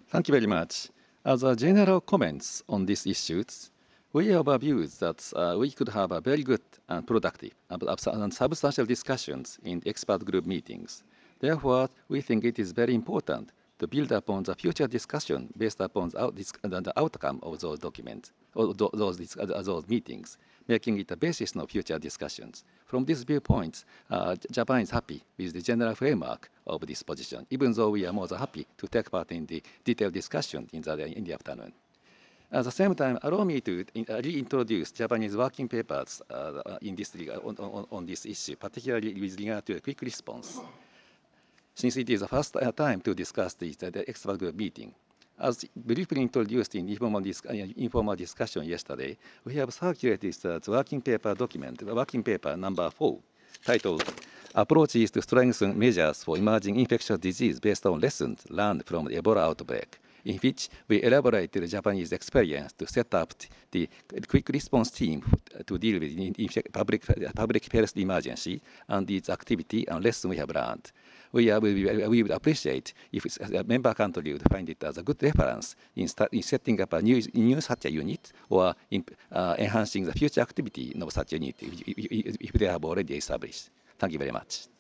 Thank you very much. As a general comments on these issues, we have a view that we could have a very good and productive and substantial discussions in expert group meetings. Therefore, we think it is very important to build upon the future discussion based upon the outcome of those documents, or those meetings, making it the basis of future discussions. From this viewpoint, Japan is happy with the general framework of this position, even though we are more than happy to take part in the detailed discussion in the afternoon. At the same time, allow me to reintroduce Japanese working papers in this on this issue, particularly with regard to a quick response, since it is the first time to discuss the expert group meeting. As briefly introduced in informal discussion yesterday, we have circulated the working paper document, working paper number 4, titled Approaches to Strengthen Measures for Emerging Infectious Disease Based on Lessons Learned from the Ebola Outbreak, in which we elaborated the Japanese experience to set up the quick response team to deal with public health emergency and its activity and lessons we have learned. We would appreciate if a member country would find it as a good reference in setting up a new such a unit or in enhancing the future activity of such a unit if they have already established. Thank you very much.